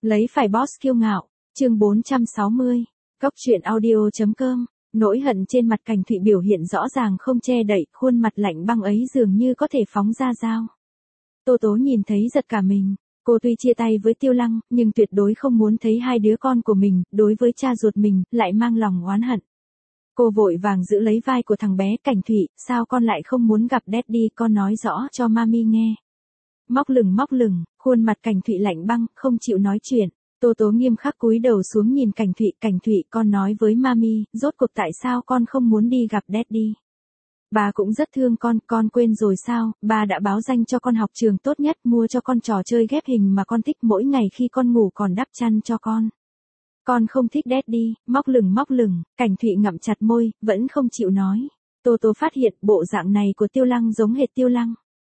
Lấy phải boss kiêu ngạo, chương 460, Cóc truyện audio.com, nỗi hận trên mặt Cảnh Thụy biểu hiện rõ ràng không che đậy, khuôn mặt lạnh băng ấy dường như có thể phóng ra dao. Tô Tố nhìn thấy giật cả mình, cô tuy chia tay với Tiêu Lăng, nhưng tuyệt đối không muốn thấy hai đứa con của mình, đối với cha ruột mình, lại mang lòng oán hận. Cô vội vàng giữ lấy vai của thằng bé. Cảnh Thụy, sao con lại không muốn gặp Daddy, con nói rõ cho Mami nghe. Móc lửng, khuôn mặt Cảnh Thụy lạnh băng, không chịu nói chuyện. Tô Tố nghiêm khắc cúi đầu xuống nhìn Cảnh Thụy, con nói với Mami, rốt cuộc tại sao con không muốn đi gặp Daddy. Bà cũng rất thương con quên rồi sao, bà đã báo danh cho con học trường tốt nhất, mua cho con trò chơi ghép hình mà con thích, mỗi ngày khi con ngủ còn đắp chăn cho con. Con không thích Daddy. Móc lửng, Cảnh Thụy ngậm chặt môi, vẫn không chịu nói. Tô Tố phát hiện bộ dạng này của Tiêu Lăng giống hệt Tiêu Lăng.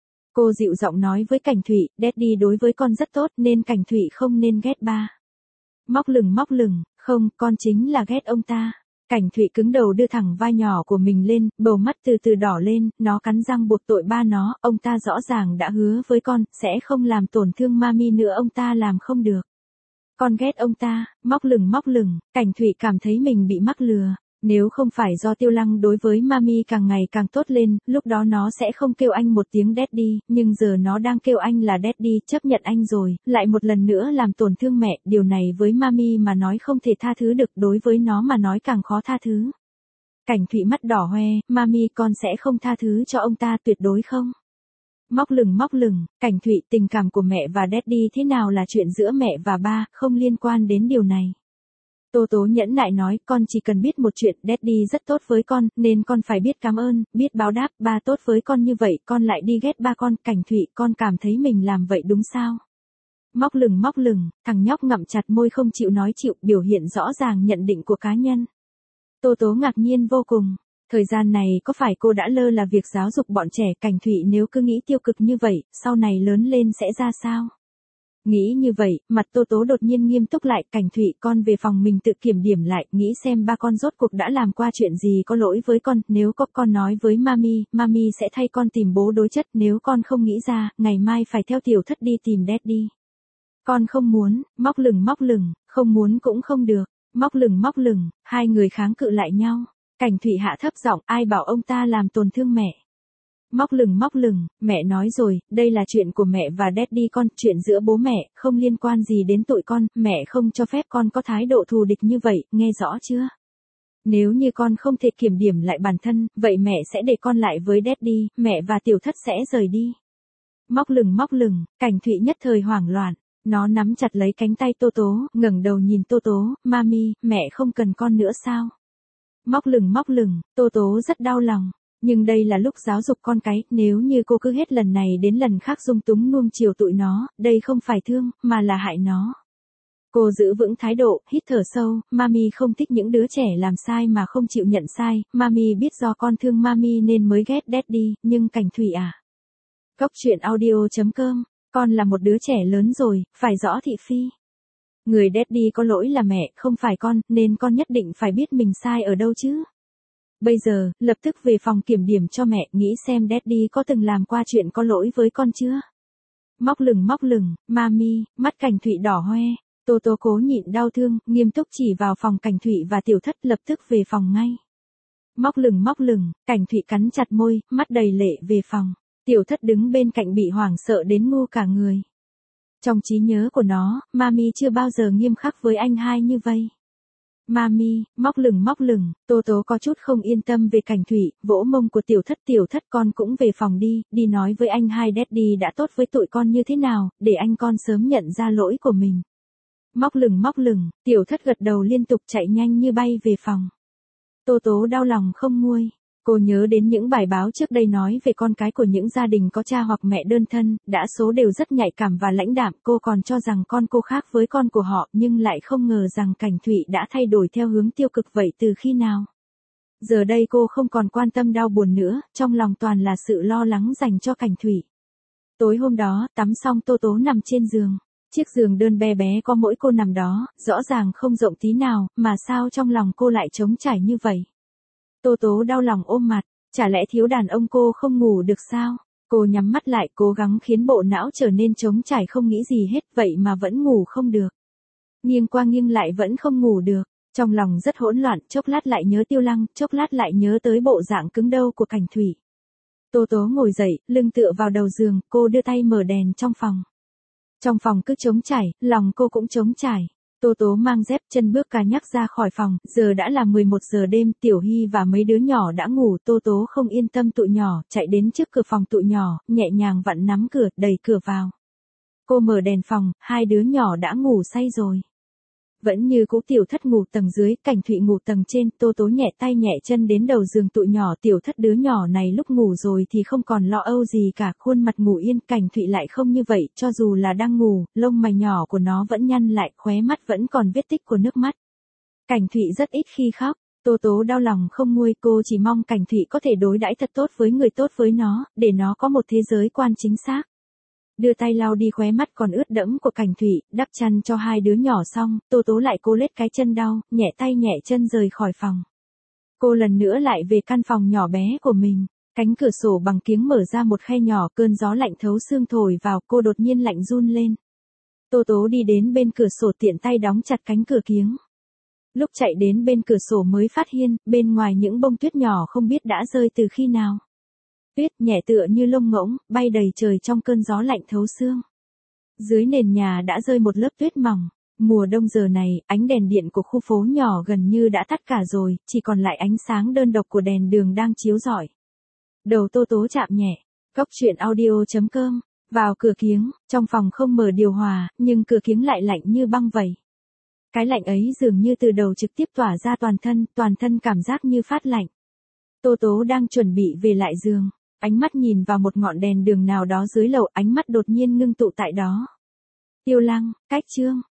Cô dịu giọng nói với Cảnh Thụy, Daddy đối với con rất tốt nên Cảnh Thụy không nên ghét ba. Móc lửng, không, con chính là ghét ông ta. Cảnh Thụy cứng đầu đưa thẳng vai nhỏ của mình lên, bầu mắt từ từ đỏ lên, nó cắn răng buộc tội ba nó, ông ta rõ ràng đã hứa với con, sẽ không làm tổn thương Mami nữa, ông ta làm không được. Con ghét ông ta. Móc lửng, Cảnh Thụy cảm thấy mình bị mắc lừa. Nếu không phải do Tiêu Lăng đối với Mami càng ngày càng tốt lên, lúc đó nó sẽ không kêu anh một tiếng Daddy, nhưng giờ nó đang kêu anh là Daddy, chấp nhận anh rồi, lại một lần nữa làm tổn thương mẹ, điều này với Mami mà nói không thể tha thứ được, đối với nó mà nói càng khó tha thứ. Cảnh Thụy mắt đỏ hoe, Mami con sẽ không tha thứ cho ông ta, tuyệt đối không. Móc lửng, Cảnh Thụy, tình cảm của mẹ và Daddy thế nào là chuyện giữa mẹ và ba, không liên quan đến điều này. Tô Tố nhẫn nại nói, con chỉ cần biết một chuyện, Daddy rất tốt với con, nên con phải biết cảm ơn, biết báo đáp, ba tốt với con như vậy, con lại đi ghét ba con. Cảnh Thụy, con cảm thấy mình làm vậy đúng sao? Móc lửng, thằng nhóc ngậm chặt môi không chịu nói chịu, biểu hiện rõ ràng nhận định của cá nhân. Tô Tố ngạc nhiên vô cùng. Thời gian này có phải cô đã lơ là việc giáo dục bọn trẻ? Cảnh Thụy nếu cứ nghĩ tiêu cực như vậy, sau này lớn lên sẽ ra sao? Nghĩ như vậy, mặt Tô Tố đột nhiên nghiêm túc lại. Cảnh Thụy, con về phòng mình tự kiểm điểm lại, nghĩ xem ba con rốt cuộc đã làm qua chuyện gì có lỗi với con, nếu có con nói với Mami, Mami sẽ thay con tìm bố đối chất, nếu con không nghĩ ra, ngày mai phải theo Tiểu Thất đi tìm Daddy. Con không muốn. Móc lửng, không muốn cũng không được. Móc lửng, hai người kháng cự lại nhau. Cảnh Thụy hạ thấp giọng, ai bảo ông ta làm tổn thương mẹ. Móc lửng, mẹ nói rồi, đây là chuyện của mẹ và Daddy con, chuyện giữa bố mẹ, không liên quan gì đến tụi con, mẹ không cho phép con có thái độ thù địch như vậy, nghe rõ chưa? Nếu như con không thể kiểm điểm lại bản thân, vậy mẹ sẽ để con lại với Daddy, mẹ và Tiểu Thất sẽ rời đi. Móc lửng, Cảnh Thụy nhất thời hoảng loạn, nó nắm chặt lấy cánh tay Tô Tố, ngẩng đầu nhìn Tô Tố, Mami, mẹ không cần con nữa sao? Móc lửng, Tô Tố rất đau lòng. Nhưng đây là lúc giáo dục con cái, nếu như cô cứ hết lần này đến lần khác dung túng nuông chiều tụi nó, đây không phải thương, mà là hại nó. Cô giữ vững thái độ, hít thở sâu, Mami không thích những đứa trẻ làm sai mà không chịu nhận sai, Mami biết do con thương Mami nên mới ghét Daddy, nhưng Cảnh Thụy à. Cóc truyện audio.com, con là một đứa trẻ lớn rồi, phải rõ thị phi. Người Daddy có lỗi là mẹ, không phải con, nên con nhất định phải biết mình sai ở đâu chứ. Bây giờ, lập tức về phòng kiểm điểm cho mẹ, nghĩ xem Daddy có từng làm qua chuyện có lỗi với con chưa? Móc lửng, Mami, mắt Cảnh Thụy đỏ hoe. Tô Tố cố nhịn đau thương, nghiêm túc chỉ vào phòng Cảnh Thụy và Tiểu Thất, lập tức về phòng ngay. Móc lửng, Cảnh Thụy cắn chặt môi, mắt đầy lệ về phòng. Tiểu Thất đứng bên cạnh bị hoảng sợ đến ngu cả người. Trong trí nhớ của nó, Mami chưa bao giờ nghiêm khắc với anh hai như vậy. Mami, móc lửng, Tô Tố có chút không yên tâm về Cảnh Thụy, vỗ mông của Tiểu Thất, con cũng về phòng đi nói với anh hai Daddy đã tốt với tụi con như thế nào, để anh con sớm nhận ra lỗi của mình. Móc lửng, Tiểu Thất gật đầu liên tục chạy nhanh như bay về phòng. Tô Tố đau lòng không nguôi. Cô nhớ đến những bài báo trước đây nói về con cái của những gia đình có cha hoặc mẹ đơn thân, đa số đều rất nhạy cảm và lãnh đạm, cô còn cho rằng con cô khác với con của họ, nhưng lại không ngờ rằng Cảnh Thụy đã thay đổi theo hướng tiêu cực vậy từ khi nào. Giờ đây cô không còn quan tâm đau buồn nữa, trong lòng toàn là sự lo lắng dành cho Cảnh Thụy. Tối hôm đó, tắm xong Tô Tố nằm trên giường. Chiếc giường đơn bé bé có mỗi cô nằm đó, rõ ràng không rộng tí nào, mà sao trong lòng cô lại trống trải như vậy. Tô Tố đau lòng ôm mặt, chả lẽ thiếu đàn ông cô không ngủ được sao? Cô nhắm mắt lại cố gắng khiến bộ não trở nên trống trải không nghĩ gì hết vậy mà vẫn ngủ không được. Nghiêng qua nghiêng lại vẫn không ngủ được, trong lòng rất hỗn loạn, chốc lát lại nhớ Tiêu Lăng, chốc lát lại nhớ tới bộ dạng cứng đơ của Cảnh Thụy. Tô Tố ngồi dậy, lưng tựa vào đầu giường, cô đưa tay mở đèn trong phòng. Trong phòng cứ trống trải, lòng cô cũng trống trải. Tô Tố mang dép chân bước cá nhắc ra khỏi phòng, giờ đã là 11 giờ đêm, Tiểu Hy và mấy đứa nhỏ đã ngủ, Tô Tố không yên tâm tụi nhỏ, chạy đến trước cửa phòng tụi nhỏ, nhẹ nhàng vặn nắm cửa, đẩy cửa vào. Cô mở đèn phòng, hai đứa nhỏ đã ngủ say rồi. Vẫn như cũ Tiểu Thất ngủ tầng dưới, Cảnh Thụy ngủ tầng trên, Tô Tố nhẹ tay nhẹ chân đến đầu giường tụi nhỏ, Tiểu Thất đứa nhỏ này lúc ngủ rồi thì không còn lo âu gì cả, khuôn mặt ngủ yên, Cảnh Thụy lại không như vậy, cho dù là đang ngủ, lông mày nhỏ của nó vẫn nhăn lại, khóe mắt vẫn còn vết tích của nước mắt. Cảnh Thụy rất ít khi khóc, Tô Tố đau lòng không nguôi, cô chỉ mong Cảnh Thụy có thể đối đãi thật tốt với người tốt với nó, để nó có một thế giới quan chính xác. Đưa tay lau đi khóe mắt còn ướt đẫm của Cảnh Thụy, đắp chăn cho hai đứa nhỏ xong, Tô Tố lại cố lết cái chân đau, nhẹ tay nhẹ chân rời khỏi phòng. Cô lần nữa lại về căn phòng nhỏ bé của mình, cánh cửa sổ bằng kiếng mở ra một khe nhỏ, cơn gió lạnh thấu xương thổi vào, cô đột nhiên lạnh run lên. Tô Tố đi đến bên cửa sổ tiện tay đóng chặt cánh cửa kiếng. Lúc chạy đến bên cửa sổ mới phát hiện, bên ngoài những bông tuyết nhỏ không biết đã rơi từ khi nào. Tuyết nhẹ tựa như lông ngỗng, bay đầy trời trong cơn gió lạnh thấu xương. Dưới nền nhà đã rơi một lớp tuyết mỏng. Mùa đông giờ này, ánh đèn điện của khu phố nhỏ gần như đã tắt cả rồi, chỉ còn lại ánh sáng đơn độc của đèn đường đang chiếu rọi. Đầu Tô Tố chạm nhẹ. Cốc truyện audio.com. Vào cửa kiếng, trong phòng không mở điều hòa, nhưng cửa kiếng lại lạnh như băng vậy. Cái lạnh ấy dường như từ đầu trực tiếp tỏa ra toàn thân cảm giác như phát lạnh. Tô Tố đang chuẩn bị về lại giường. Ánh mắt nhìn vào một ngọn đèn đường nào đó dưới lầu, ánh mắt đột nhiên ngưng tụ tại đó. Tiêu Lăng, Cách Chương,